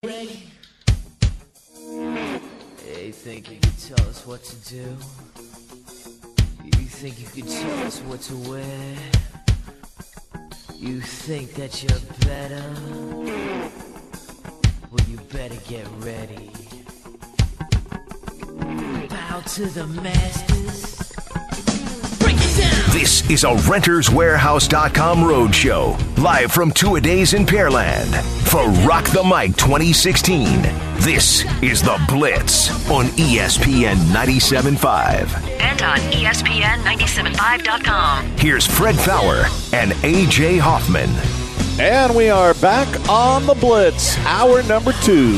Ready? You think you could tell us what to do? You think you could tell us what to wear? You think that you're better? Well, you better get ready. Bow to the masters. Break it down! This is a RentersWarehouse.com roadshow, live from Two-A-Days in Pearland. For Rock the Mic 2016, this is The Blitz on ESPN 97.5. And on ESPN975.com. Here's Fred Faour and A.J. Hoffman. And we are back on The Blitz, hour number 2.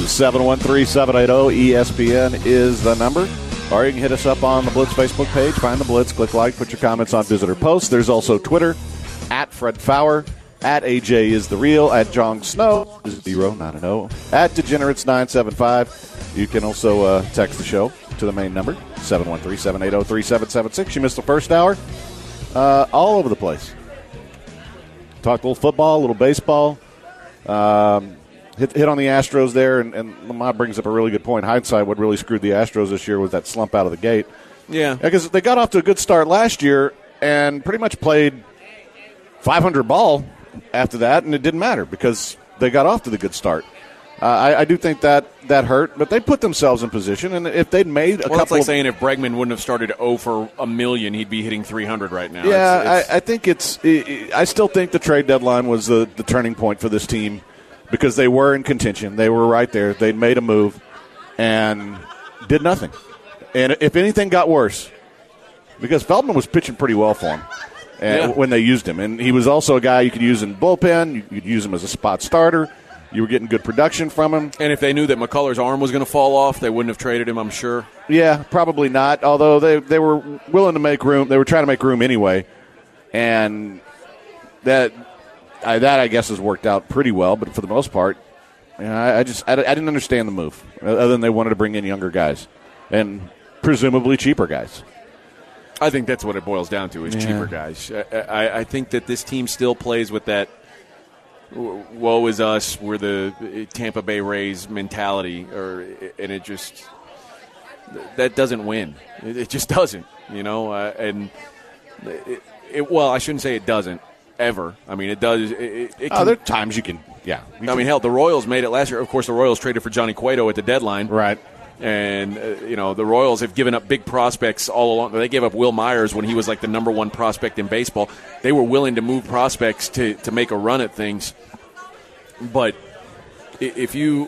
713-780-ESPN is the number. Or you can hit us up on the Blitz Facebook page. Find The Blitz, click like, put your comments on visitor posts. There's also Twitter, at Fred Faour. At AJ is the real. At Jong Snow is 0, not an O. At Degenerates975. You can also text the show to the main number, 713-780-3776. You missed the first hour. All over the place. Talked a little football, a little baseball. Hit on the Astros there, and Lamar brings up a really good point. Hindsight, what really screwed the Astros this year was that slump out of the gate. Yeah. Because they got off to a good start last year and pretty much played 500 ball after that, and it didn't matter because they got off to the good start. I do think that hurt, but they put themselves in position, and if they'd made a couple... It's like saying if Bregman wouldn't have started 0 for a million, he'd be hitting 300 right now. Yeah, I think I still think the trade deadline was the turning point for this team because they were in contention. They were right there. They'd made a move and did nothing. And if anything got worse, because Feldman was pitching pretty well for him. When they used him. And he was also a guy you could use in bullpen. You could use him as a spot starter. You were getting good production from him. And if they knew that McCullers' arm was going to fall off, they wouldn't have traded him, I'm sure. Yeah, probably not, although they were willing to make room. They were trying to make room anyway. And that I guess has worked out pretty well, but for the most part, I didn't understand the move, other than they wanted to bring in younger guys and presumably cheaper guys. I think that's what it boils down to is cheaper guys. I think that this team still plays with that woe is us, we're the Tampa Bay Rays mentality, and it just that doesn't win. It just doesn't, and well, I shouldn't say it doesn't ever. I mean, it does. It can, there are times you can, yeah. Hell, the Royals made it last year. Of course, the Royals traded for Johnny Cueto at the deadline. Right. And, the Royals have given up big prospects all along. They gave up Will Myers when he was like the number one prospect in baseball. They were willing to move prospects to make a run at things. But if you're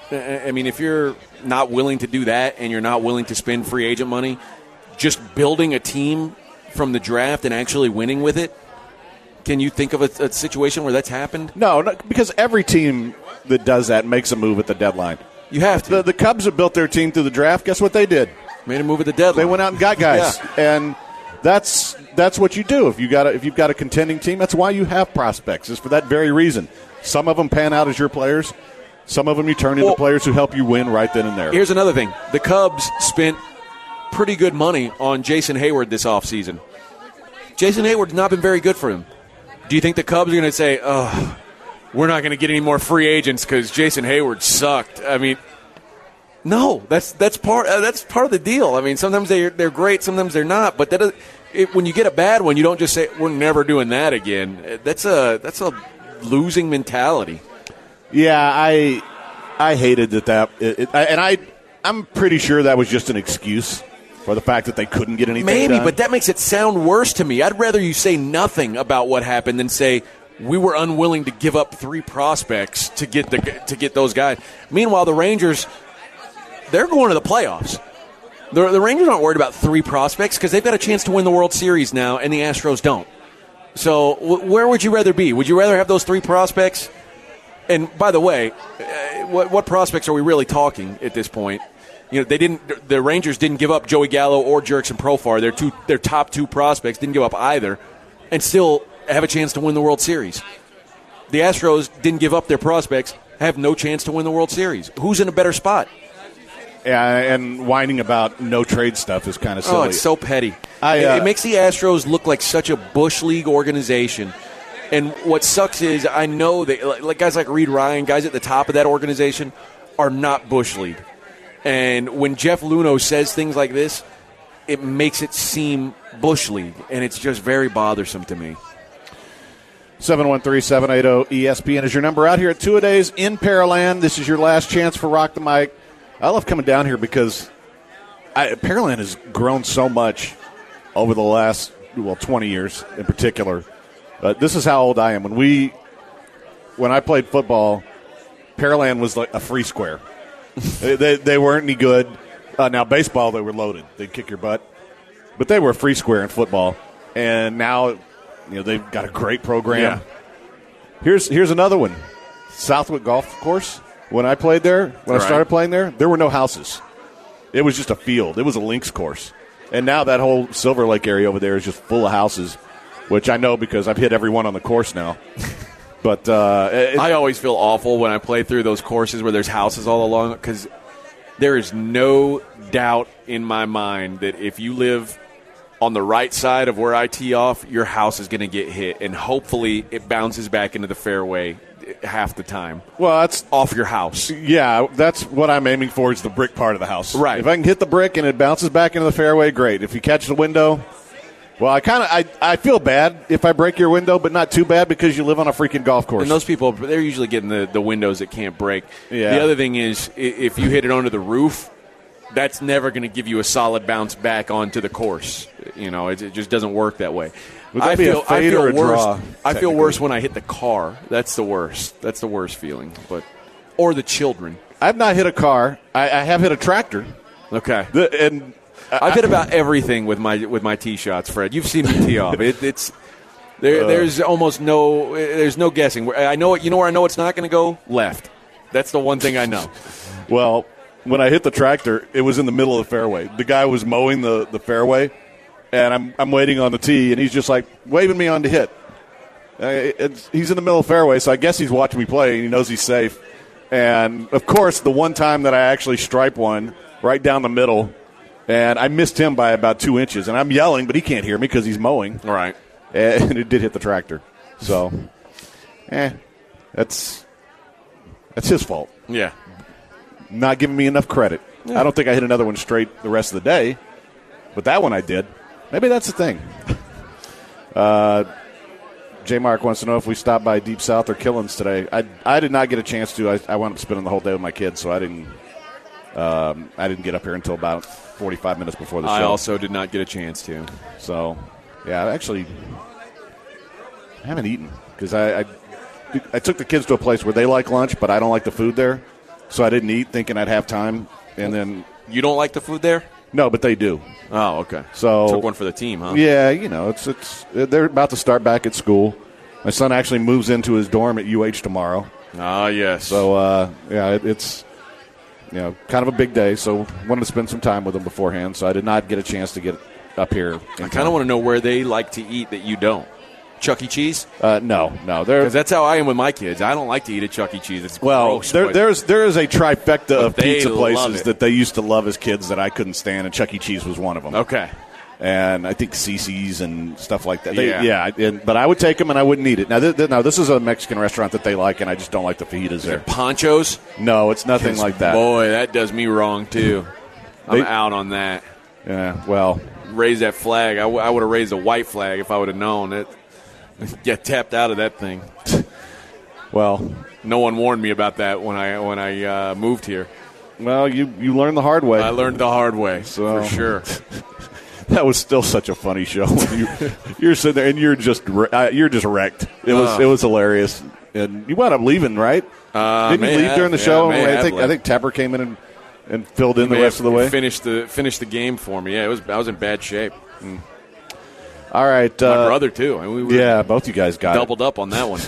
not willing to do that and you're not willing to spend free agent money, just building a team from the draft and actually winning with it, can you think of a situation where that's happened? No, because every team that does that makes a move at the deadline. You have to. The Cubs have built their team through the draft. Guess what they did? Made a move at the deadline. They went out and got guys, and that's what you do. If you've got a contending team, that's why you have prospects. It's for that very reason. Some of them pan out as your players. Some of them you turn into players who help you win right then and there. Here's another thing: the Cubs spent pretty good money on Jason Hayward this offseason. Jason Hayward's not been very good for him. Do you think the Cubs are going to say, "Oh, we're not going to get any more free agents because Jason Hayward sucked"? I mean, no, that's part of the deal. I mean, sometimes they're great, sometimes they're not. But when you get a bad one, you don't just say we're never doing that again. That's a losing mentality. Yeah, I hated that. I'm pretty sure that was just an excuse for the fact that they couldn't get anything done. But that makes it sound worse to me. I'd rather you say nothing about what happened than say we were unwilling to give up 3 prospects to get those guys. Meanwhile, the Rangers, they're going to the playoffs. The Rangers aren't worried about 3 prospects because they've got a chance to win the World Series now, and the Astros don't. So where would you rather be? Would you rather have those 3 prospects? And by the way, what prospects are we really talking at this point? The Rangers didn't give up Joey Gallo or Jurickson Profar. Their top 2 prospects didn't give up either, and still have a chance to win the World Series. The Astros didn't give up their prospects, have no chance to win the World Series. Who's in a better spot? Yeah, and whining about no trade stuff is kind of silly. Oh, it's so petty. It makes the Astros look like such a Bush League organization. And what sucks is I know that like guys like Reed Ryan, guys at the top of that organization, are not Bush League. And when Jeff Luhnow says things like this, it makes it seem Bush League, and it's just very bothersome to me. 713-780-ESPN is your number out here at Two-A-Days in Pearland. This is your last chance for Rock the Mic. I love coming down here because Pearland has grown so much over the last, 20 years in particular. This is how old I am. When I played football, Pearland was like a free square. they weren't any good. Now, baseball, they were loaded. They'd kick your butt. But they were a free square in football. And now, they've got a great program. Yeah. Here's another one. Southwick Golf Course. When I played there, I started playing there were no houses. It was just a field. It was a links course. And now that whole Silver Lake area over there is just full of houses, which I know because I've hit every one on the course now. But I always feel awful when I play through those courses where there's houses all along, because there is no doubt in my mind that if you live on the right side of where I tee off, your house is going to get hit, and hopefully it bounces back into the fairway half the time. Well, that's off your house. Yeah, that's what I'm aiming for, is the brick part of the house. Right. If I can hit the brick and it bounces back into the fairway, great. If you catch the window, well, I feel bad if I break your window, but not too bad because you live on a freaking golf course. And those people, they're usually getting the windows that can't break. Yeah. The other thing is, if you hit it onto the roof, that's never going to give you a solid bounce back onto the course. It just doesn't work that way. Would that be a fade or a draw? I feel worse when I hit the car. That's the worst. That's the worst feeling. Or the children. I've not hit a car. I have hit a tractor. Okay. I've hit about everything with my tee shots, Fred. You've seen me tee off. There's almost no guessing. I know it. You know where I know it's not going to go? Left. That's the one thing I know. Well, when I hit the tractor, it was in the middle of the fairway. The guy was mowing the fairway, and I'm waiting on the tee, and he's just like waving me on to hit. He's in the middle of the fairway, so I guess he's watching me play, and he knows he's safe. And, of course, the one time that I actually striped one right down the middle, and I missed him by about 2 inches. And I'm yelling, but he can't hear me because he's mowing. All right. And it did hit the tractor. So, that's his fault. Yeah. Not giving me enough credit. Yeah. I don't think I hit another one straight the rest of the day, but that one I did. Maybe that's the thing. J. Mark wants to know if we stopped by Deep South or Killins today. I did not get a chance to. I wound up spending the whole day with my kids, so I didn't get up here until about 45 minutes before the show. I also did not get a chance to. So, yeah, I haven't eaten because I took the kids to a place where they like lunch, but I don't like the food there. So I didn't eat, thinking I'd have time, and then you don't like the food there? No, but they do. Oh, okay. So took one for the team, huh? Yeah, it's they're about to start back at school. My son actually moves into his dorm at UH tomorrow. Ah, yes. So it's kind of a big day. So wanted to spend some time with them beforehand. So I did not get a chance to get up here. I kind of want to know where they like to eat that you don't. Chuck E. Cheese? No. Because that's how I am with my kids. I don't like to eat at Chuck E. Cheese. It's gross. There is a trifecta of pizza places that they used to love as kids that I couldn't stand, and Chuck E. Cheese was one of them. Okay. And I think Cece's and stuff like that. Yeah. But I would take them, and I wouldn't eat it. Now, this is a Mexican restaurant that they like, and I just don't like the fajitas there. Ponchos? No, it's nothing like that. Boy, that does me wrong, too. I'm out on that. Yeah, well. Raise that flag. I would have raised a white flag if I would have known it. Get tapped out of that thing. Well, no one warned me about that when I moved here. Well, you learned the hard way. I learned the hard way, for sure. That was still such a funny show. You're sitting there and you're just wrecked. It was hilarious, and you wound up leaving, right? Didn't you leave during the show? I think Tepper came in and filled in the rest of the way. Finished the game for me. Yeah, I was in bad shape. All right. My brother, too. Both you guys got doubled up on that one.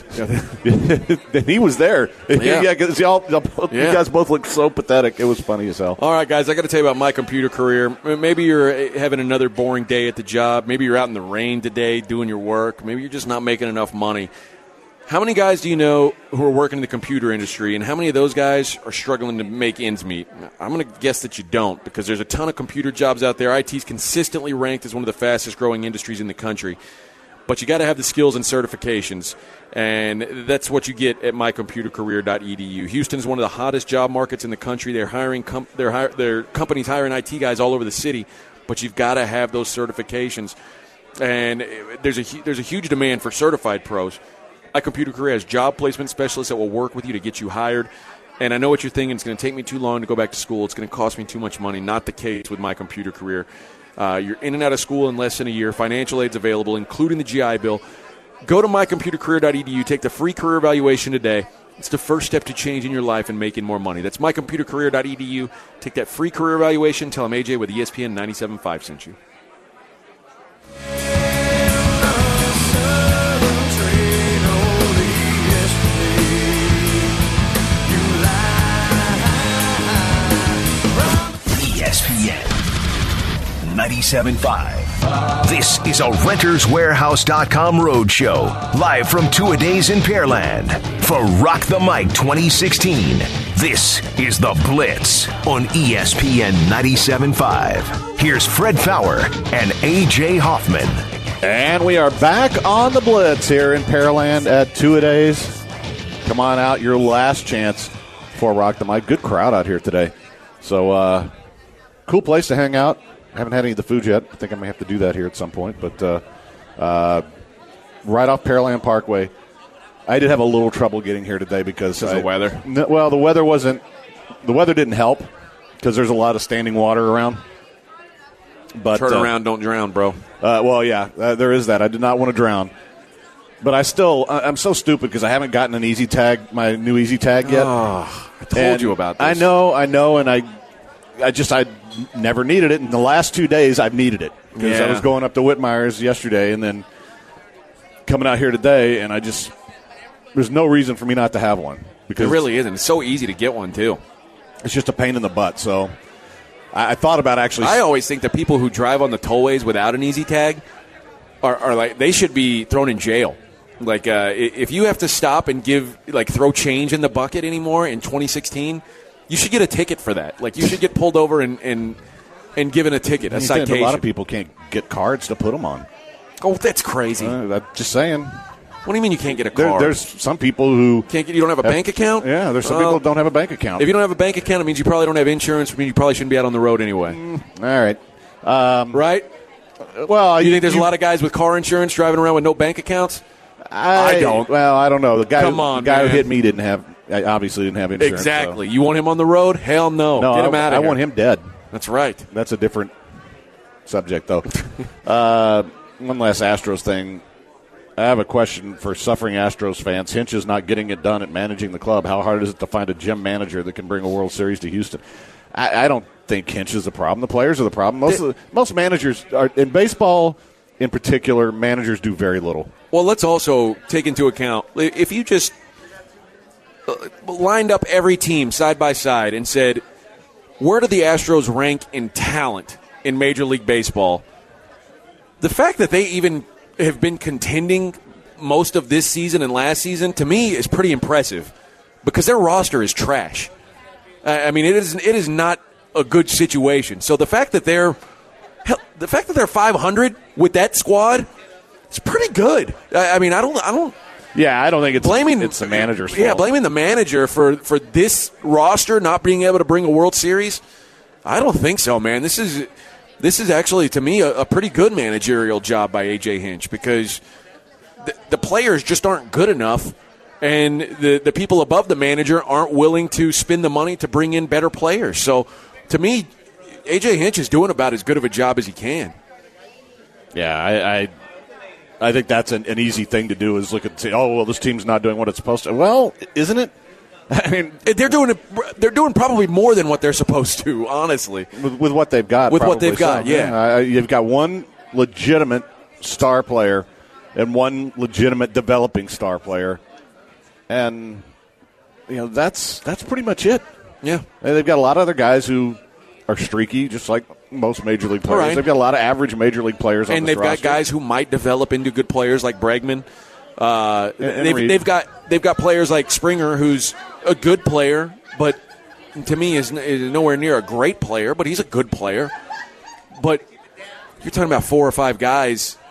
He was there. Yeah, because you guys both looked so pathetic. It was funny as hell. All right, guys, I got to tell you about my computer career. Maybe you're having another boring day at the job. Maybe you're out in the rain today doing your work. Maybe you're just not making enough money. How many guys do you know who are working in the computer industry, and how many of those guys are struggling to make ends meet? I'm going to guess that you don't, because there's a ton of computer jobs out there. IT's consistently ranked as one of the fastest-growing industries in the country. but you got to have the skills and certifications. And that's what you get at mycomputercareer.edu. Houston's one of the hottest job markets in the country. They're hiring their companies hiring IT guys all over the city, but you've got to have those certifications. And there's a huge demand for certified pros. iComputerCareer has job placement specialists that will work with you to get you hired. And I know what you're thinking. It's going to take me too long to go back to school. It's going to cost me too much money. Not the case with My Computer Career. You're in and out of school in less than a year. Financial aid's available, including the GI Bill. Go to mycomputercareer.edu. Take the free career evaluation today. It's the first step to changing your life and making more money. That's mycomputercareer.edu. Take that free career evaluation. Tell them AJ with ESPN 97.5 sent you. ESPN 97.5. This is a RentersWarehouse.com roadshow, live from Two-A-Days in Pearland. For Rock the Mic 2016, this is The Blitz on ESPN 97.5. Here's Fred Faour and AJ Hoffman. And we are back on The Blitz here in Pearland at Two-A-Days. Come on out, your last chance for Rock the Mic. Good crowd out here today. So, cool place to hang out. Haven't had any of the food yet. I think I may have to do that here at some point. But right off Pearland Parkway. I did have a little trouble getting here today because of the weather. Well, the weather wasn't. The weather didn't help because there's a lot of standing water around. But turn around, don't drown, bro. Well, yeah, there is that. I did not want to drown. But I'm so stupid because I haven't gotten an Easy Tag, my new Easy Tag yet. Oh, I told you about this. I know, and I never needed it. In the last 2 days, I've needed it because I was going up to Whitmire's yesterday and then coming out here today, and there's no reason for me not to have one. Because it really isn't. It's so easy to get one, too. It's just a pain in the butt. So I thought about actually. I always think that people who drive on the tollways without an Easy Tag are like, they should be thrown in jail. Like, if you have to stop and throw change in the bucket anymore in 2016, you should get a ticket for that. Like, you should get pulled over and given a ticket, a citation. A lot of people can't get cards to put them on. Oh, that's crazy. I'm just saying. What do you mean you can't get a card? There's some people who you don't have a bank account? Yeah, there's some people who don't have a bank account. If you don't have a bank account, it means you probably don't have insurance. It means you probably shouldn't be out on the road anyway. All right. Right? Well, you think there's a lot of guys with car insurance driving around with no bank accounts? I don't. Well, I don't know. The guy who hit me obviously didn't have insurance. Exactly. So. You want him on the road? Hell no. Get him out of here. I want him dead. That's right. That's a different subject, though. One last Astros thing. I have a question for suffering Astros fans. Hinch is not getting it done at managing the club. How hard is it to find a gym manager that can bring a World Series to Houston? I don't think Hinch is the problem. The players are the problem. Most managers are in baseball. In particular, managers do very little. Well, let's also take into account, if you just lined up every team side by side and said, where do the Astros rank in talent in Major League Baseball? The fact that they even have been contending most of this season and last season, to me, is pretty impressive because their roster is trash. I mean, it is not a good situation. So the fact that they're 500 with that squad, it's pretty good. I mean, I don't. Yeah, I don't think it's blaming the manager's fault. Yeah, blaming the manager for this roster not being able to bring a World Series. I don't think so, man. This is actually, to me, a pretty good managerial job by A.J. Hinch because the players just aren't good enough, and the people above the manager aren't willing to spend the money to bring in better players. So, to me, A.J. Hinch is doing about as good of a job as he can. Yeah, I think that's an easy thing to do is look at and say, oh, well, this team's not doing what it's supposed to. Well, isn't it? I mean, they're doing probably more than what they're supposed to, honestly. With what they've got. With what they've got, yeah. You've got one legitimate star player and one legitimate developing star player. And, that's pretty much it. Yeah. And they've got a lot of other guys who are streaky, just like most Major League players. Right. They've got a lot of average Major League players on and this they've got guys who might develop into good players like Bregman. They've got players like Springer, who's a good player, but to me is nowhere near a great player. But he's a good player. But you're talking about 4 or 5 guys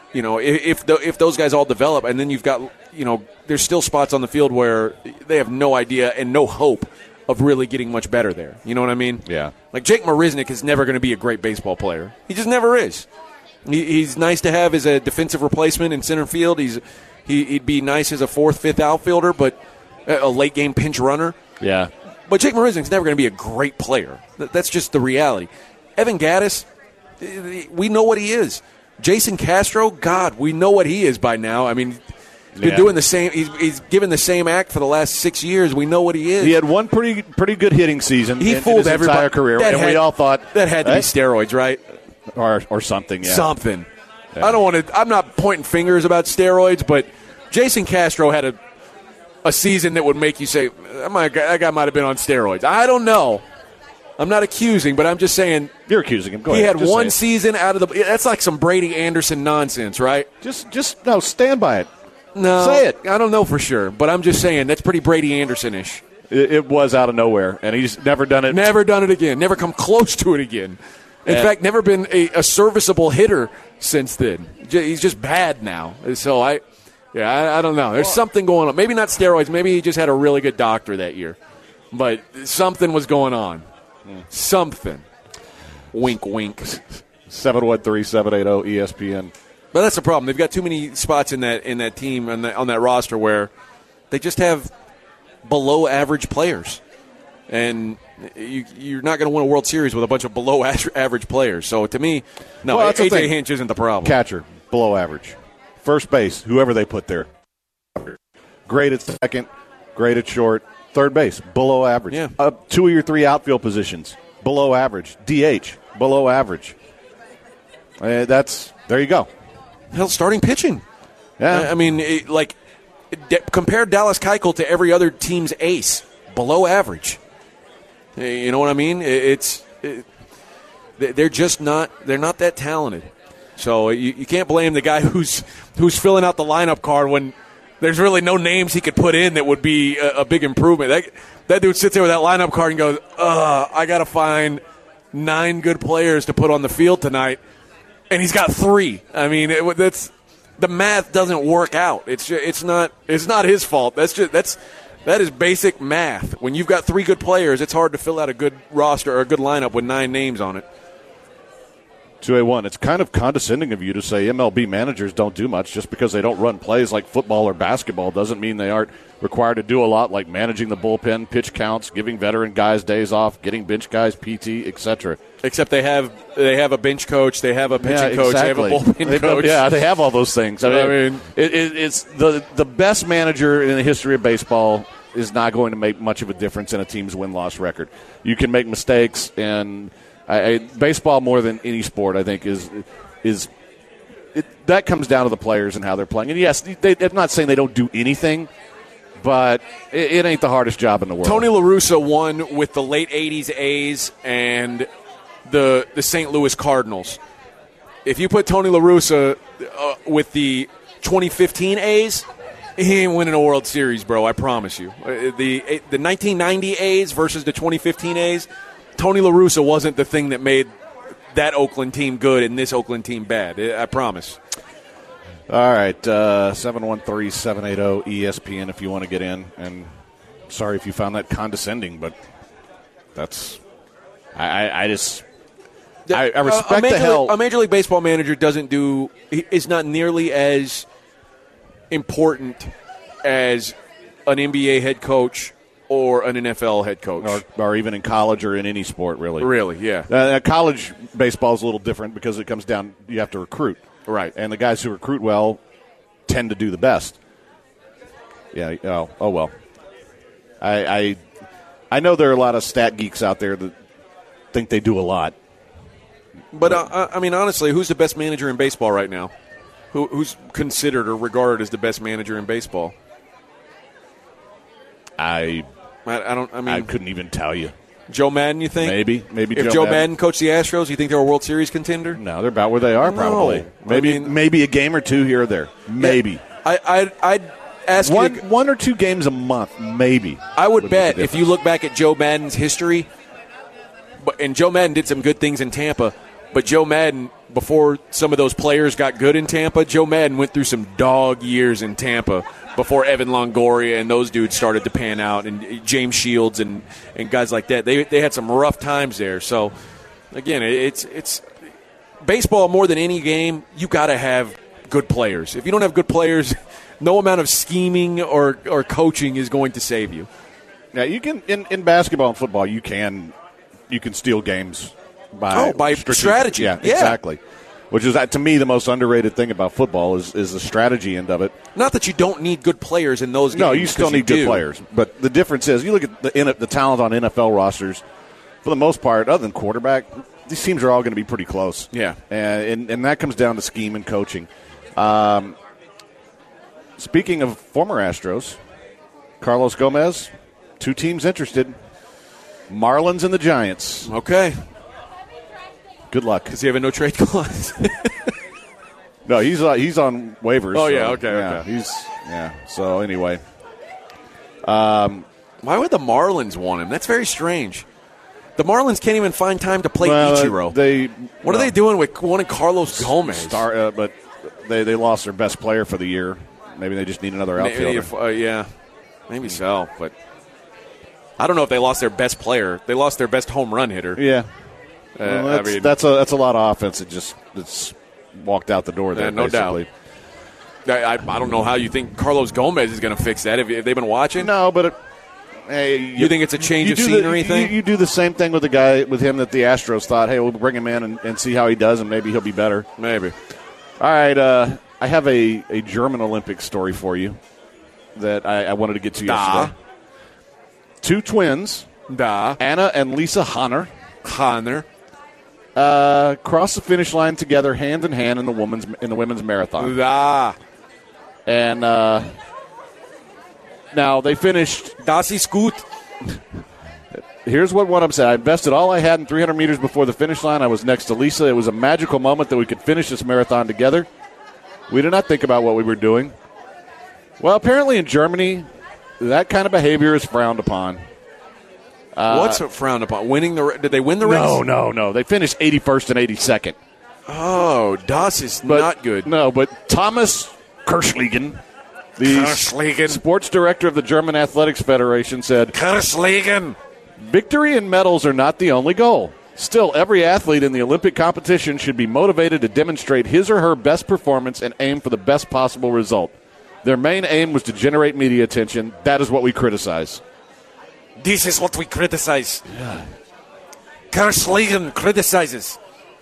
You know, if those guys all develop, and then you've got, you know, there's still spots on the field where they have no idea and no hope of really getting much better there. You know what I mean? Yeah. Like Jake Marisnick is never going to be a great baseball player. He just never is. He's nice to have as a defensive replacement in center field. He'd be nice as a fourth, fifth outfielder, but a late game pinch runner. Yeah. But Jake Marisnick's never going to be a great player. That's just the reality. Evan Gattis, we know what he is. Jason Castro, God, we know what he is by now. I mean, he's been doing the same. He's given the same act for the last 6 years. We know what he is. He had one pretty good hitting season. He fooled in his everybody. entire career, and we all thought that had to be steroids, right? Or something. Yeah. Something. Yeah. I don't want to. I'm not pointing fingers about steroids, but Jason Castro had a season that would make you say, that guy might have been on steroids. I don't know. I'm not accusing, but I'm just saying. You're accusing him. Go ahead. He had just one say season out of the. That's like some Brady Anderson nonsense, right? Just no. Stand by it. No, say it. I don't know for sure, but I'm just saying that's pretty Brady Anderson-ish. It was out of nowhere, and he's never done it. Never done it again. Never come close to it again. In fact, never been a serviceable hitter since then. He's just bad now. So I don't know. There's something going on. Maybe not steroids. Maybe he just had a really good doctor that year. But something was going on. Something. Wink, wink. 713-780-ESPN. But that's the problem. They've got too many spots in that team on that roster where they just have below average players, and you're not going to win a World Series with a bunch of below average players. So to me, no, well, AJ Hinch isn't the problem. Catcher, below average. First base, whoever they put there. Great at second, great at short. Third base, below average. Yeah. 2 of your 3 outfield positions, below average. DH, below average. There you go. Hell, starting pitching. Yeah. I mean, compare Dallas Keuchel to every other team's ace. Below average. You know what I mean? They're just not. They're not that talented. So you can't blame the guy who's filling out the lineup card when there's really no names he could put in that would be a big improvement. That dude sits there with that lineup card and goes, I got to find 9 good players to put on the field tonight, and he's got 3. I mean, the math doesn't work out. It's not his fault. That is basic math. When you've got 3 good players, it's hard to fill out a good roster or a good lineup with 9 names on it. 2A1, it's kind of condescending of you to say MLB managers don't do much. Just because they don't run plays like football or basketball doesn't mean they aren't required to do a lot, like managing the bullpen, pitch counts, giving veteran guys days off, getting bench guys PT, etc. Except they have a bench coach, they have a pitching coach, exactly. they have a bullpen coach. Yeah, they have all those things. I mean it's the best manager in the history of baseball is not going to make much of a difference in a team's win-loss record. You can make mistakes, and baseball more than any sport, I think, that comes down to the players and how they're playing. And yes, I'm not saying they don't do anything, but it ain't the hardest job in the world. Tony La Russa won with the late 80s A's and the St. Louis Cardinals. If you put Tony La Russa with the 2015 A's, he ain't winning a World Series, bro, I promise you. The 1990 A's versus the 2015 A's, Tony La Russa wasn't the thing that made that Oakland team good and this Oakland team bad. I promise. All right, 713-780-ESPN if you want to get in. And sorry if you found that condescending, but that's I respect the hell. A Major League Baseball manager is not nearly as important as an NBA head coach or an NFL head coach. Or even in college or in any sport, really. Really, yeah. College baseball is a little different because it comes down, you have to recruit. Right. And the guys who recruit well tend to do the best. Yeah, oh well. I know there are a lot of stat geeks out there that think they do a lot. But, I mean, honestly, who's the best manager in baseball right now? Who's considered or regarded as the best manager in baseball? I couldn't even tell you. Joe Madden, you think? Maybe if Joe Madden coached the Astros, you think they're a World Series contender? No, they're about where they are, probably. Maybe a game or two here or there. Maybe. Yeah, I'd ask one or 2 games a month, maybe. I would bet if you look back at Joe Madden's history, and Joe Madden did some good things in Tampa, But Joe Madden, before some of those players got good in Tampa, Joe Madden went through some dog years in Tampa before Evan Longoria and those dudes started to pan out, and James Shields and guys like that. They had some rough times there. So, again, it's baseball more than any game. You got to have good players. If you don't have good players, no amount of scheming or coaching is going to save you. Yeah, you can in basketball and football. You can steal games by strategy. Yeah, exactly. Which is, to me, the most underrated thing about football is the strategy end of it. Not that you don't need good players in those games. No, you still need good players. But the difference is, you look at the talent on NFL rosters. For the most part, other than quarterback, these teams are all going to be pretty close. Yeah, and that comes down to scheme and coaching. Speaking of former Astros, Carlos Gomez, 2 teams interested, Marlins and the Giants. Okay. Good luck. Does he have a no-trade clause? No, he's on waivers. Oh, yeah, okay. Okay. So, anyway. Why would the Marlins want him? That's very strange. The Marlins can't even find time to play Ichiro. What are they doing with wanting Carlos Gomez? But they lost their best player for the year. Maybe they just need another outfielder. Maybe so. But I don't know if they lost their best player. They lost their best home run hitter. Yeah. That's a lot of offense. It's walked out the door there. No doubt. I don't know how you think Carlos Gomez is going to fix that. Have they been watching? No, but you think it's a change of scenery thing? You do the same thing with the guy with him that the Astros thought, hey, we'll bring him in and see how he does, and maybe he'll be better. Maybe. All right. I have a German Olympic story for you that I wanted to get to yesterday. 2 twins, Anna and Lisa Hanner, crossed the finish line together, hand in hand, in the women's marathon. And now they finished. Das ist gut. Here's what one of them said. I invested all I had in 300 meters before the finish line. I was next to Lisa. It was a magical moment that we could finish this marathon together. We did not think about what we were doing. Well, apparently in Germany, that kind of behavior is frowned upon. What's frowned upon? Did they win the race? No. They finished 81st and 82nd. Oh, das is not good. No, but Thomas Kirschlegen, the sports director of the German Athletics Federation, said, Kirschlegen, victory and medals are not the only goal. Still, every athlete in the Olympic competition should be motivated to demonstrate his or her best performance and aim for the best possible result. Their main aim was to generate media attention. That is what we criticize. This is what we criticize. Yeah. Kirschlegen criticizes.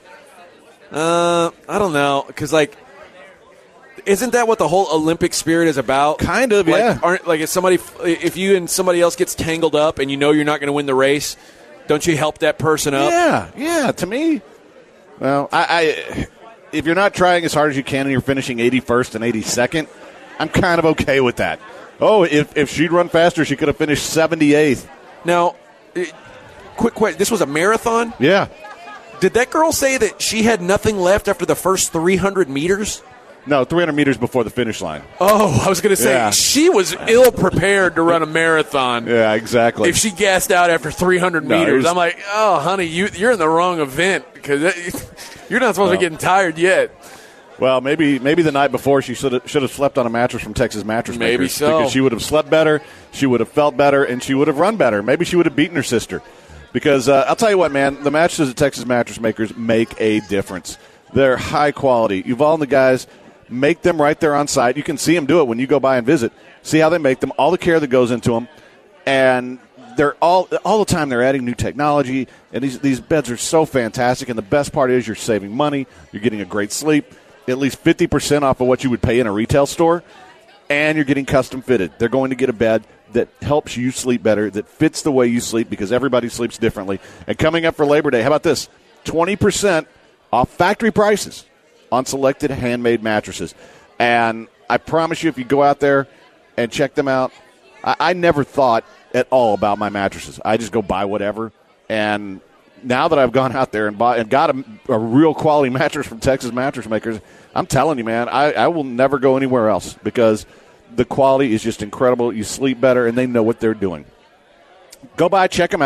I don't know, because isn't that what the whole Olympic spirit is about? Kind of, yeah. If you and somebody else gets tangled up and you know you're not going to win the race, don't you help that person up? Yeah. To me, well, I if you're not trying as hard as you can and you're finishing 81st and 82nd, I'm kind of okay with that. Oh, if she'd run faster, she could have finished 78th. Now, quick question. This was a marathon? Yeah. Did that girl say that she had nothing left after the first 300 meters? No, 300 meters before the finish line. Oh, I was going to say, She was ill-prepared to run a marathon. Yeah, exactly. If she gassed out after 300 meters, I'm like, oh, honey, you're in the wrong event because you're not supposed to be getting tired yet. Well, maybe the night before she should have slept on a mattress from Texas Mattress Makers. Maybe so. Because she would have slept better, she would have felt better, and she would have run better. Maybe she would have beaten her sister. Because I'll tell you what, man, the mattresses at Texas Mattress Makers make a difference. They're high quality. Yuval and the guys make them right there on site. You can see them do it when you go by and visit. See how they make them, all the care that goes into them. And they're all the time they're adding new technology. And these beds are so fantastic. And the best part is you're saving money. You're getting a great sleep. At least 50% off of what you would pay in a retail store. And you're getting custom fitted. They're going to get a bed that helps you sleep better, that fits the way you sleep because everybody sleeps differently. And coming up for Labor Day, how about this? 20% off factory prices on selected handmade mattresses. And I promise you, if you go out there and check them out, I never thought at all about my mattresses. I just go buy whatever. And now that I've gone out there and got a real quality mattress from Texas Mattress Makers, I'm telling you, man, I will never go anywhere else because the quality is just incredible. You sleep better, and they know what they're doing. Go by, check them out.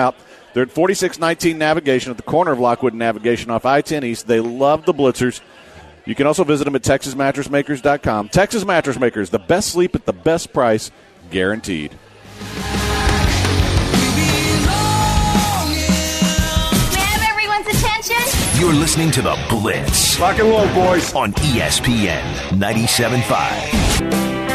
They're at 4619 Navigation at the corner of Lockwood and Navigation off I-10 East. They love the Blitzers. You can also visit them at TexasMattressMakers.com. Texas Mattress Makers, the best sleep at the best price, guaranteed. You're listening to The Blitz. Rock and roll, boys. On ESPN 97.5.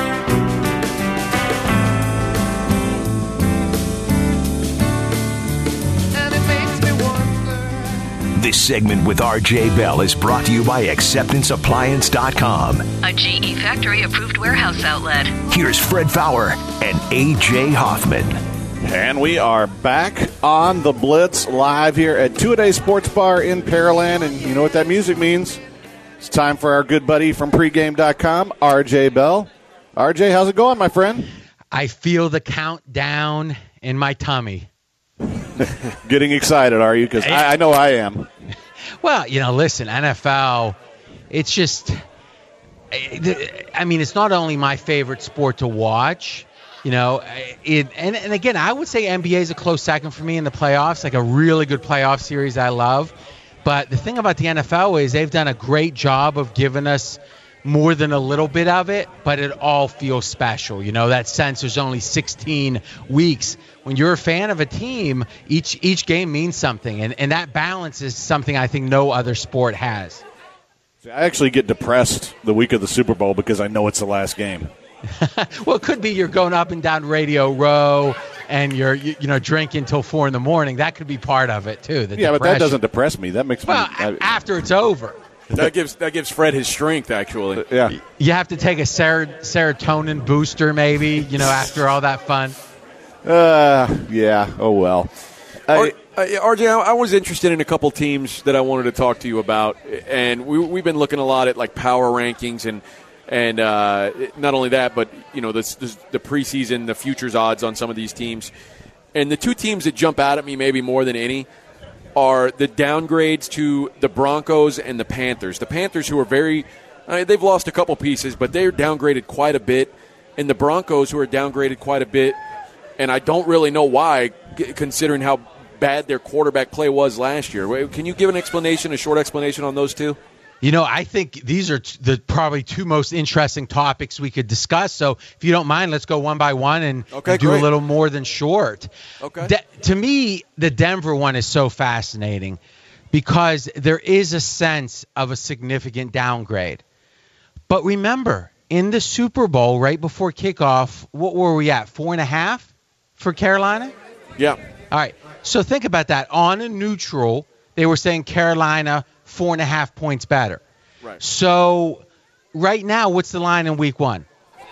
This segment with R.J. Bell is brought to you by AcceptanceAppliance.com. A GE factory-approved warehouse outlet. Here's Fred Fowler and A.J. Hoffman. And we are back on the Blitz live here at Two-A-Day Sports Bar in Pearland. And you know what that music means? It's time for our good buddy from pregame.com, R.J. Bell. R.J., how's it going, my friend? I feel the countdown in my tummy. Getting excited, are you? Because I know I am. Well, listen, NFL, it's just, it's not only my favorite sport to watch. And again, I would say NBA is a close second for me in the playoffs, like a really good playoff series I love. But the thing about the NFL is they've done a great job of giving us more than a little bit of it, but it all feels special. That sense there's only 16 weeks. When you're a fan of a team, each game means something. And that balance is something I think no other sport has. I actually get depressed the week of the Super Bowl because I know it's the last game. Well, it could be you're going up and down Radio Row and you're drinking till 4 a.m. That could be part of it too. Yeah, but that doesn't depress me. That makes me. Well, after it's over. That gives Fred his strength, actually. Yeah. You have to take a serotonin booster, maybe. After all that fun. Yeah. Oh well. RJ, I was interested in a couple teams that I wanted to talk to you about, and we've been looking a lot at like power rankings and not only that, but the preseason, the futures odds on some of these teams. And the two teams that jump out at me maybe more than any are the downgrades to the Broncos and the Panthers. The Panthers, who are they've lost a couple pieces, but they're downgraded quite a bit. And the Broncos, who are downgraded quite a bit. And I don't really know why, considering how bad their quarterback play was last year. Can you give a short explanation on those two? I think these are the probably two most interesting topics we could discuss. So if you don't mind, let's go one by one and do a little more than short. Okay. To me, the Denver one is so fascinating because there is a sense of a significant downgrade. But remember, in the Super Bowl, right before kickoff, what were we at, 4.5 for Carolina? Yeah. All right. So think about that. On a neutral, they were saying Carolina 4.5 points better. Right. So right now, what's the line in week 1?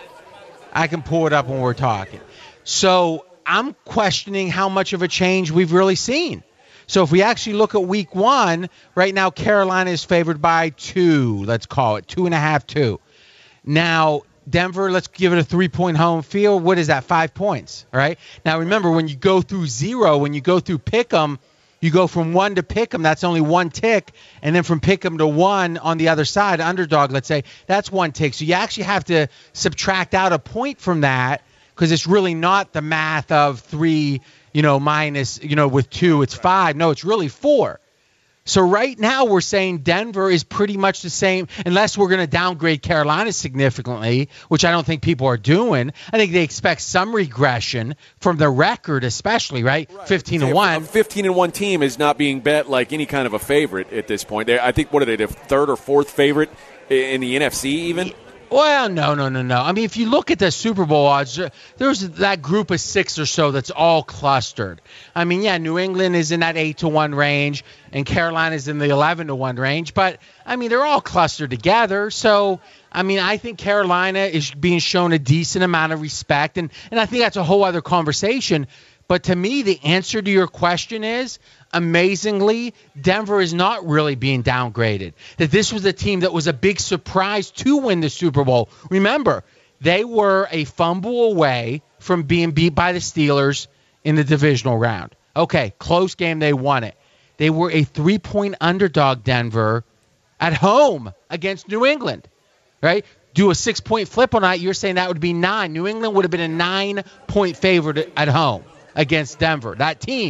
I can pull it up when we're talking. So I'm questioning how much of a change we've really seen. So if we actually look at week 1, right now Carolina is favored by 2, let's call it 2.5, 2. Now Denver, let's give it a 3-point home field. What is that? 5 points. All right. Now remember, when you go through 0, when you go through Pick'em, you go from 1 to Pick'em, that's only 1 tick, and then from Pick'em to 1 on the other side, underdog, let's say, that's 1 tick. So you actually have to subtract out a point from that because it's really not the math of 3, minus, with 2, it's 5. No, it's really 4. So right now we're saying Denver is pretty much the same, unless we're going to downgrade Carolina significantly, which I don't think people are doing. I think they expect some regression from the record, especially, right? 15-1. A 15-1 team is not being bet like any kind of a favorite at this point. I think, what are they, the third or fourth favorite in the NFC even? Well, no. I mean, if you look at the Super Bowl odds, there's that group of 6 or so that's all clustered. I mean, yeah, New England is in that 8-1 range, and Carolina is in the 11-1 range. But, I mean, they're all clustered together. So, I mean, I think Carolina is being shown a decent amount of respect, and I think that's a whole other conversation. But to me, the answer to your question is, amazingly, Denver is not really being downgraded. That this was a team that was a big surprise to win the Super Bowl. Remember, they were a fumble away from being beat by the Steelers in the divisional round. Okay, close game, they won it. They were a 3-point underdog, Denver, at home against New England, right? Do a 6-point flip on that, you're saying that would be 9. New England would have been a 9-point favorite at home against Denver. That team,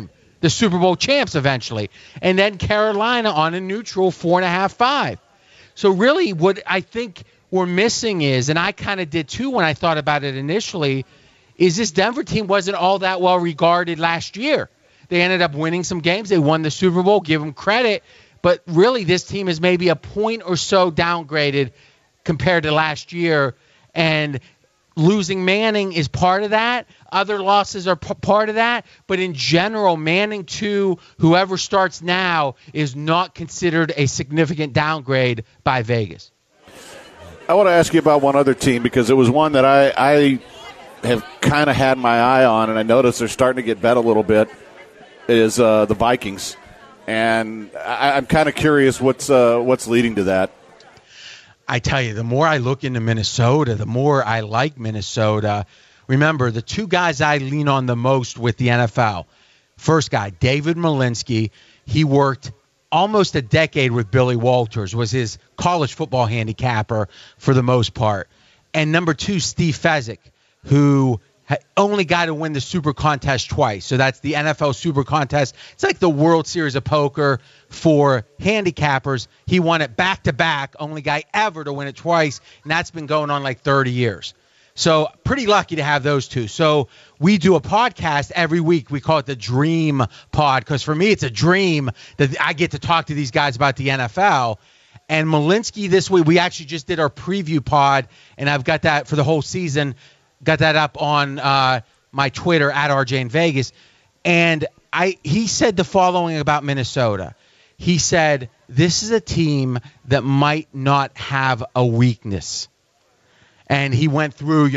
the Super Bowl champs eventually. And then Carolina on a neutral 4.5, 5. So really what I think we're missing is, and I kind of did too when I thought about it initially, is this Denver team wasn't all that well regarded last year. They ended up winning some games. They won the Super Bowl, give them credit. But really this team is maybe a point or so downgraded compared to last year. And losing Manning is part of that. Other losses are part of that. But in general, Manning to whoever starts now is not considered a significant downgrade by Vegas. I want to ask you about one other team because it was one that I have kind of had my eye on, and I noticed they're starting to get bet a little bit, is the Vikings. And I'm kind of curious what's leading to that. I tell you, the more I look into Minnesota, the more I like Minnesota. Remember, the two guys I lean on the most with the NFL. First guy, David Malinsky. He worked almost a decade with Billy Walters, was his college football handicapper for the most part. And number two, Steve Fezzik, who only got to win the Super Contest twice. So that's the NFL Super Contest. It's like the World Series of Poker for handicappers. He won it back-to-back, only guy ever to win it twice, and that's been going on like 30 years. So pretty lucky to have those two. So we do a podcast every week. We call it the Dream Pod because for me it's a dream that I get to talk to these guys about the NFL. And Malinsky this week, we actually just did our preview pod, and I've got that for the whole season. Got that up on my Twitter at RJ in Vegas. And he said the following about Minnesota. He said, this is a team that might not have a weakness. And he went through,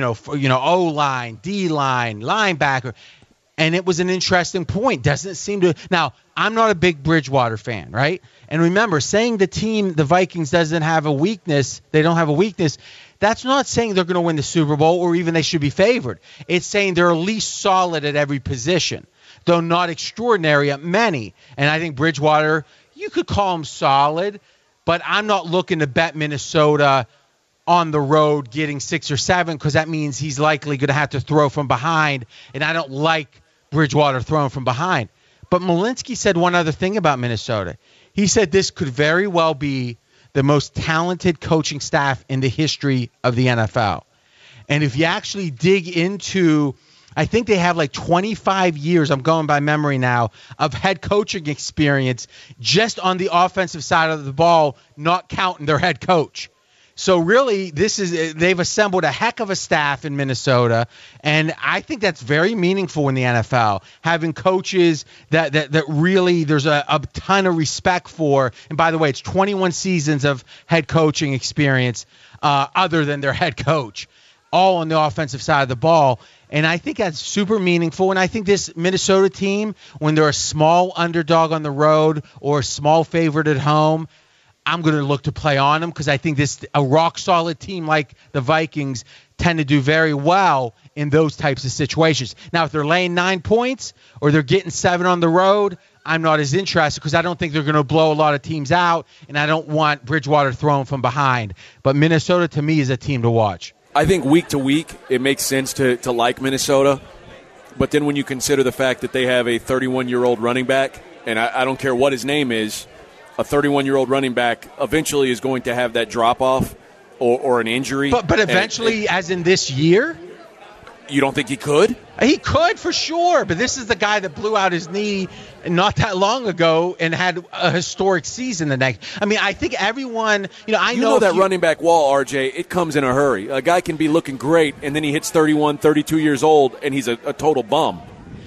O-line, D-line, linebacker. And it was an interesting point. Doesn't seem to. Now, I'm not a big Bridgewater fan, right? And remember, saying the Vikings doesn't have a weakness, they don't have a weakness, that's not saying they're going to win the Super Bowl or even they should be favored. It's saying they're at least solid at every position, though not extraordinary at many. And I think Bridgewater, you could call him solid, but I'm not looking to bet Minnesota on the road getting 6 or 7 because that means he's likely going to have to throw from behind, and I don't like Bridgewater throwing from behind. But Malinsky said one other thing about Minnesota. He said this could very well be the most talented coaching staff in the history of the NFL. And if you actually dig into, I think they have like 25 years, I'm going by memory now, of head coaching experience just on the offensive side of the ball, not counting their head coach. So really, they've assembled a heck of a staff in Minnesota, and I think that's very meaningful in the NFL, having coaches that really there's a ton of respect for. And by the way, it's 21 seasons of head coaching experience other than their head coach, all on the offensive side of the ball. And I think that's super meaningful. And I think this Minnesota team, when they're a small underdog on the road or a small favorite at home, I'm going to look to play on them because I think a rock-solid team like the Vikings tend to do very well in those types of situations. Now, if they're laying 9 points or they're getting 7 on the road, I'm not as interested because I don't think they're going to blow a lot of teams out, and I don't want Bridgewater throwing from behind. But Minnesota, to me, is a team to watch. I think week to week it makes sense to like Minnesota, but then when you consider the fact that they have a 31-year-old running back, and I don't care what his name is, a 31-year-old running back eventually is going to have that drop-off or an injury. But eventually, as in this year? You don't think he could? He could for sure, but this is the guy that blew out his knee not that long ago and had a historic season the next. I mean, I think everyone, I know that running back wall, RJ, it comes in a hurry. A guy can be looking great, and then he hits 31, 32 years old, and he's a total bum.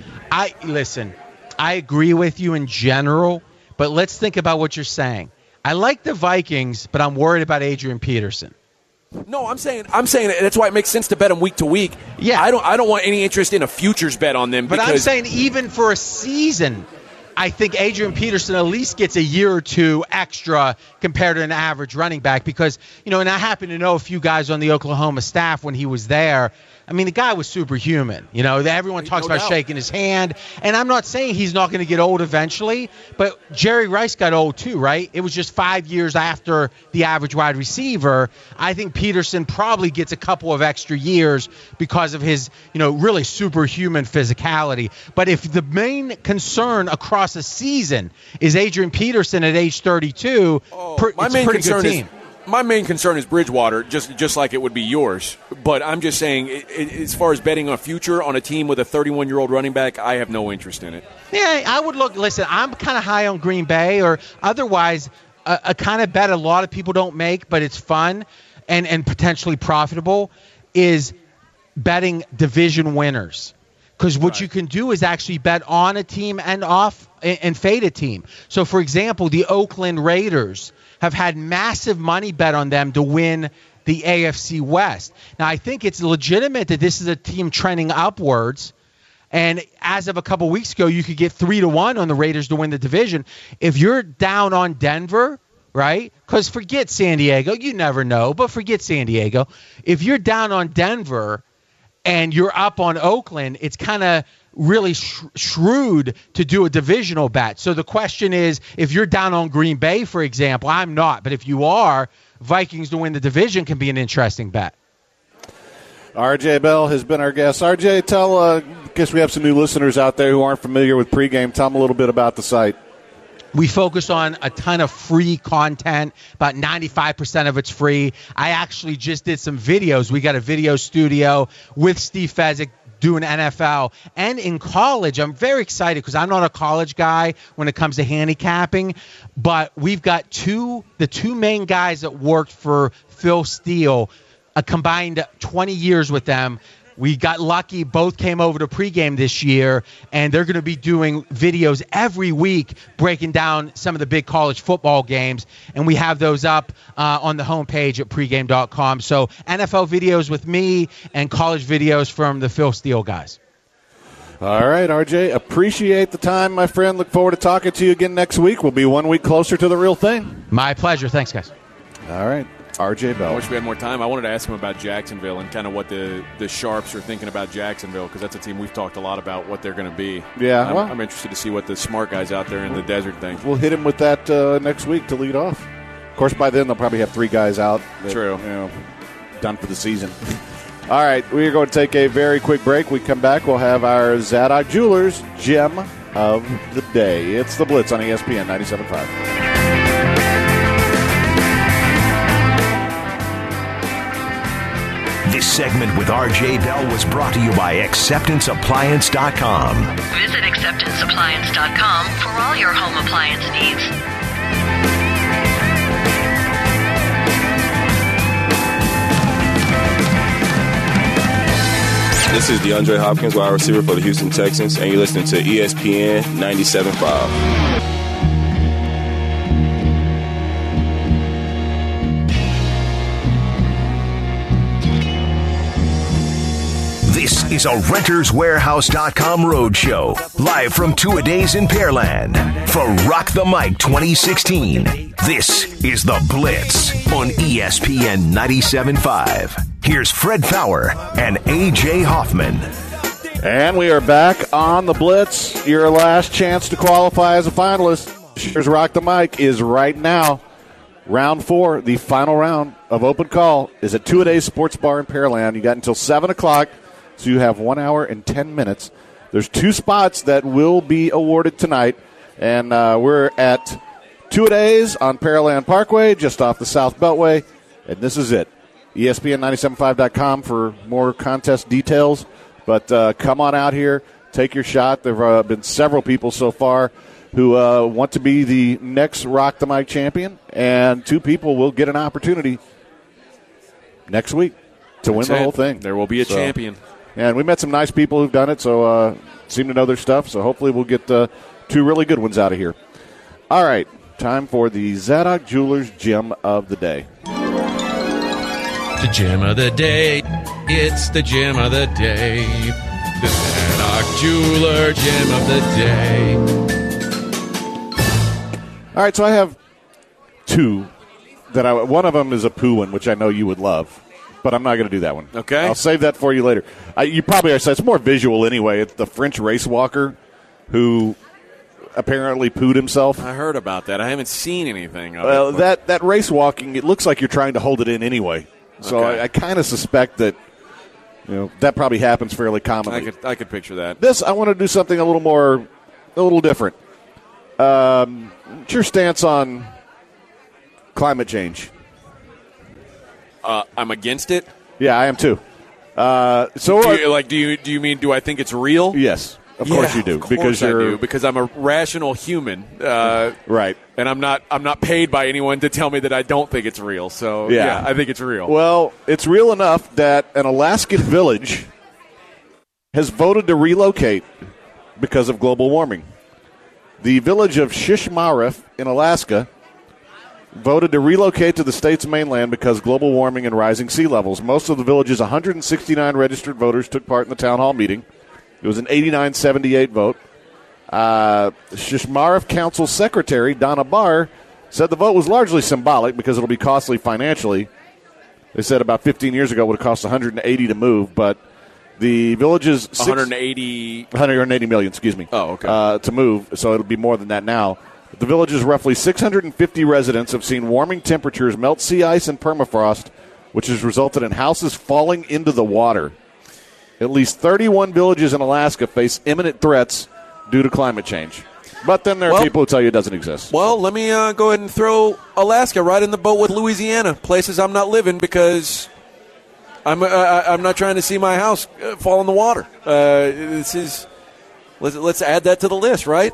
Listen, I agree with you in general. But let's think about what you're saying. I like the Vikings, but I'm worried about Adrian Peterson. No, I'm saying that's why it makes sense to bet them week to week. Yeah, I don't want any interest in a futures bet on them. But I'm saying even for a season, I think Adrian Peterson at least gets a year or two extra compared to an average running back because, and I happen to know a few guys on the Oklahoma staff when he was there. I mean, the guy was superhuman. You know, everyone talks about shaking his hand. And I'm not saying he's not going to get old eventually, but Jerry Rice got old too, right? It was just 5 years after the average wide receiver. I think Peterson probably gets a couple of extra years because of his, really superhuman physicality. But if the main concern across a season is Adrian Peterson at age 32, it's a pretty good team. My main concern is Bridgewater, just like it would be yours. But I'm just saying, as far as betting on a future on a team with a 31-year-old running back, I have no interest in it. Yeah, I would listen, I'm kind of high on Green Bay, or otherwise a kind of bet a lot of people don't make, but it's fun and potentially profitable, is betting division winners. Because what you can do is actually bet on a team and off and fade a team. So, for example, the Oakland Raiders have had massive money bet on them to win the AFC West. Now, I think it's legitimate that this is a team trending upwards. And as of a couple weeks ago, you could get 3-1 on the Raiders to win the division. If you're down on Denver, right? Because forget San Diego. You never know, but forget San Diego. If you're down on Denver and you're up on Oakland, it's kind of really shrewd to do a divisional bet. So the question is, if you're down on Green Bay, for example, I'm not, but if you are, Vikings to win the division can be an interesting bet. RJ Bell has been our guest. RJ, tell, I guess we have some new listeners out there who aren't familiar with pregame. Tell them a little bit about the site. We focus on a ton of free content. About 95% of it's free. I actually just did some videos. We got a video studio with Steve Fezzik doing NFL. And in college, I'm very excited because I'm not a college guy when it comes to handicapping. But we've got the two main guys that worked for Phil Steele, a combined 20 years with them. We got lucky. Both came over to pregame this year, and they're going to be doing videos every week breaking down some of the big college football games, and we have those up on the homepage at pregame.com. So NFL videos with me and college videos from the Phil Steele guys. All right, RJ, appreciate the time, my friend. Look forward to talking to you again next week. We'll be 1 week closer to the real thing. My pleasure. Thanks, guys. All right. RJ Bell. I wish we had more time. I wanted to ask him about Jacksonville and kind of what the Sharps are thinking about Jacksonville, because that's a team we've talked a lot about what they're going to be. Yeah, I'm interested to see what the smart guys out there in the desert think. We'll hit him with that next week to lead off. Of course, by then they'll probably have 3 guys out. True. Done for the season. All right, we are going to take a very quick break. We come back, we'll have our Zadok Jewelers Gem of the Day. It's The Blitz on ESPN 97.5. This segment with RJ Bell was brought to you by AcceptanceAppliance.com. Visit AcceptanceAppliance.com for all your home appliance needs. This is DeAndre Hopkins, wide receiver for the Houston Texans, and you're listening to ESPN 97.5. This is a RentersWarehouse.com roadshow, live from Two-A-Days in Pearland. For Rock the Mic 2016, this is The Blitz on ESPN 97.5. Here's Fred Faour and A.J. Hoffman. And we are back on The Blitz. Your last chance to qualify as a finalist. Here's Rock the Mic is right now. Round 4, the final round of Open Call, is at Two-A-Days Sports Bar in Pearland. You got until 7 o'clock. So you have 1 hour and 10 minutes. There's 2 spots that will be awarded tonight. And we're at Two-A-Days on Pearland Parkway, just off the South Beltway. And this is it. ESPN975.com for more contest details. But come on out here. Take your shot. There have been several people so far who want to be the next Rock the Mic champion. And 2 people will get an opportunity next week to win the whole thing. There will be a champion. And we met some nice people who've done it, so seem to know their stuff. So hopefully we'll get 2 really good ones out of here. All right, time for the Zadok Jewelers Gem of the Day. The Gem of the Day. It's the Gem of the Day. The Zadok Jeweler Gem of the Day. All right, so I have 2 that one of them is a poo one, which I know you would love. but I'm not going to do that one. Okay. I'll save that for you later. You probably are. It's more visual anyway. It's the French race walker who apparently pooed himself. I heard about that. I haven't seen anything of it. That race walking, it looks like you're trying to hold it in anyway. So Okay. I kind of suspect that that probably happens fairly commonly. I could picture that. This, I want to do something a little different. What's your stance on climate change? I'm against it. Yeah, I am too. Do you mean do I think it's real? Yes, of course you do. Because I'm a rational human. Right. And I'm not paid by anyone to tell me that I don't think it's real. So yeah, I think it's real. Well, it's real enough that an Alaskan village has voted to relocate because of global warming. The village of Shishmaref in Alaska voted to relocate to the state's mainland because global warming and rising sea levels. Most of the village's 169 registered voters took part in the town hall meeting. It was an 89-78 vote. Shishmaref Council Secretary Donna Barr said the vote was largely symbolic because it'll be costly financially. They said about 15 years ago it would have cost $180 to move, but the village's $180 million, excuse me. Oh, okay. To move, so it'll be more than that now. The village's roughly 650 residents have seen warming temperatures melt sea ice and permafrost, which has resulted in houses falling into the water. At least 31 villages in Alaska face imminent threats due to climate change. But then there are people who tell you it doesn't exist. Well, let me go ahead and throw Alaska right in the boat with Louisiana, places I'm not living because I'm not trying to see my house fall in the water. Let's add that to the list, right?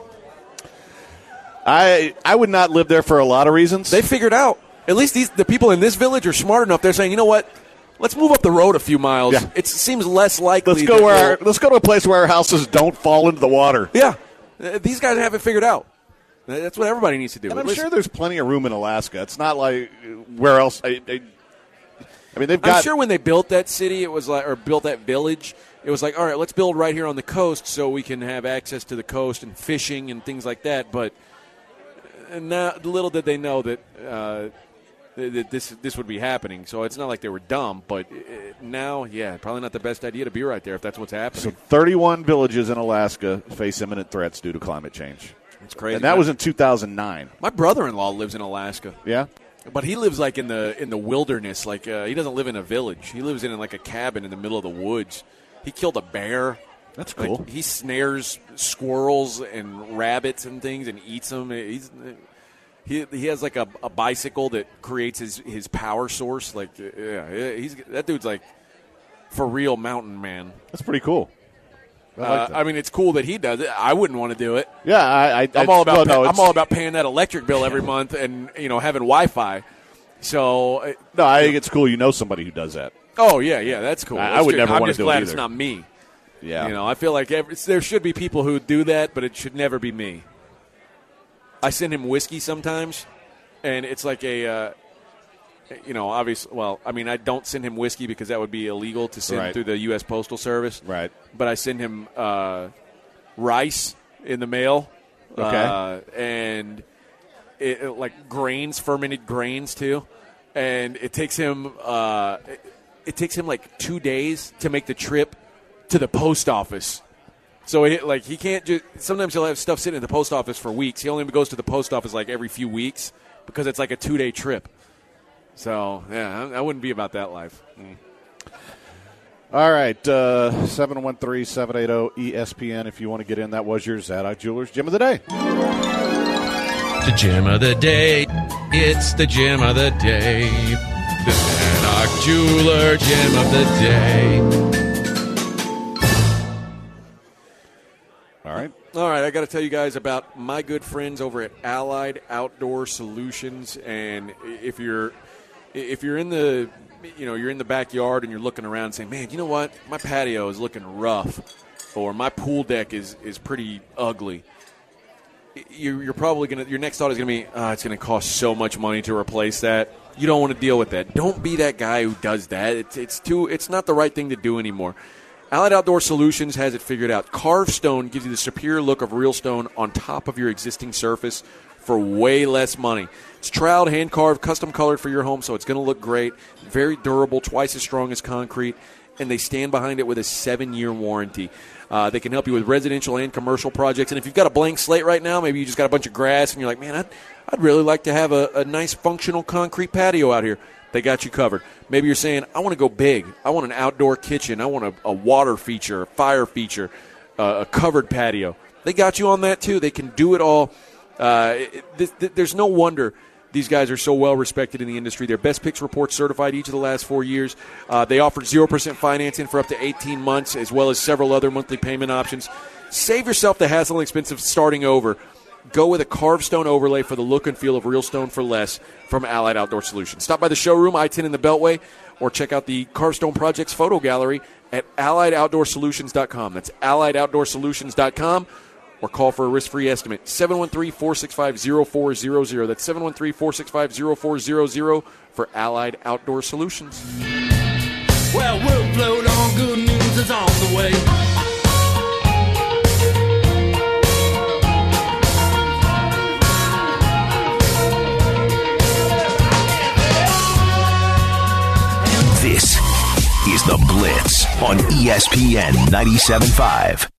I would not live there for a lot of reasons. They figured out. At least the people in this village are smart enough. They're saying, you know what? Let's move up the road a few miles. Yeah. It seems less likely. Let's go to a place where our houses don't fall into the water. Yeah. These guys have it figured out. That's what everybody needs to do. And I'm sure there's plenty of room in Alaska. It's not like where else. They've got. I'm sure when they built that city, it was like, or built that village, it was like, all right, let's build right here on the coast so we can have access to the coast and fishing and things like that. But now, little did they know that that this would be happening. So it's not like they were dumb, but now, probably not the best idea to be right there if that's what's happening. So 31 villages in Alaska face imminent threats due to climate change. It's crazy. And that was in 2009. My brother-in-law lives in Alaska. Yeah? But he lives like in the wilderness. Like he doesn't live in a village. He lives in like a cabin in the middle of the woods. He killed a bear. That's cool. Like, he snares squirrels and rabbits and things and eats them. He has like a bicycle that creates his power source. Like that dude's like for real mountain man. That's pretty cool. I mean, it's cool that he does it. I wouldn't want to do it. Yeah, I'm all about paying that electric bill every month and having Wi-Fi. So no, I think it's cool. You know somebody who does that. Oh yeah, that's cool. I would never want to do it either. I'm just glad it's not me. Yeah, I feel like there should be people who do that, but it should never be me. I send him whiskey sometimes, and it's like obviously. Well, I mean, I don't send him whiskey because that would be illegal to send through the U.S. Postal Service. Right. But I send him rice in the mail. Okay. And like grains, fermented grains too, and it takes him like 2 days to make the trip to the post office. So he can't just. Sometimes he'll have stuff sitting at the post office for weeks. He only goes to the post office like every few weeks because it's like a 2-day trip. So yeah, I wouldn't be about that life. All right, 713-780-ESPN. If you want to get in, that was your Zadok Jewelers Gym of the Day. The Gym of the Day. It's the Gym of the Day. The Zadok Jeweler Gym of the Day. All right, I got to tell you guys about my good friends over at Allied Outdoor Solutions. And if you're in the you're in the backyard and you're looking around and saying, man, you know what, my patio is looking rough, or my pool deck is pretty ugly, you're probably your next thought is gonna be, it's gonna cost so much money to replace that. You don't want to deal with that. Don't be that guy who does that. It's not the right thing to do anymore. Allied Outdoor Solutions has it figured out. Carved stone gives you the superior look of real stone on top of your existing surface. for way less money. It's troweled, hand-carved, custom-colored for your home, so it's going to look great. Very durable, twice as strong as concrete, and they stand behind it with a 7-year warranty. They can help you with residential and commercial projects. And if you've got a blank slate right now, maybe you just got a bunch of grass, and you're like, man, I'd really like to have a nice functional concrete patio out here. They got you covered. Maybe you're saying, I want to go big. I want an outdoor kitchen. I want a water feature, a fire feature, a covered patio. They got you on that, too. They can do it all. There's no wonder these guys are so well respected in the industry. They're Best Picks Report certified each of the last 4 years. They offer 0% financing for up to 18 months, as well as several other monthly payment options. Save yourself the hassle and expense of starting over. Go with a carved stone overlay for the look and feel of real stone for less from Allied Outdoor Solutions. Stop by the showroom, I-10 in the Beltway, or check out the Carved Stone Projects photo gallery at AlliedOutdoorSolutions.com. That's AlliedOutdoorSolutions.com. Or call for a risk-free estimate, 713-465-0400. That's 713-465-0400 for Allied Outdoor Solutions. Well, we'll float on, good news is on the way. This is The Blitz on ESPN 97.5.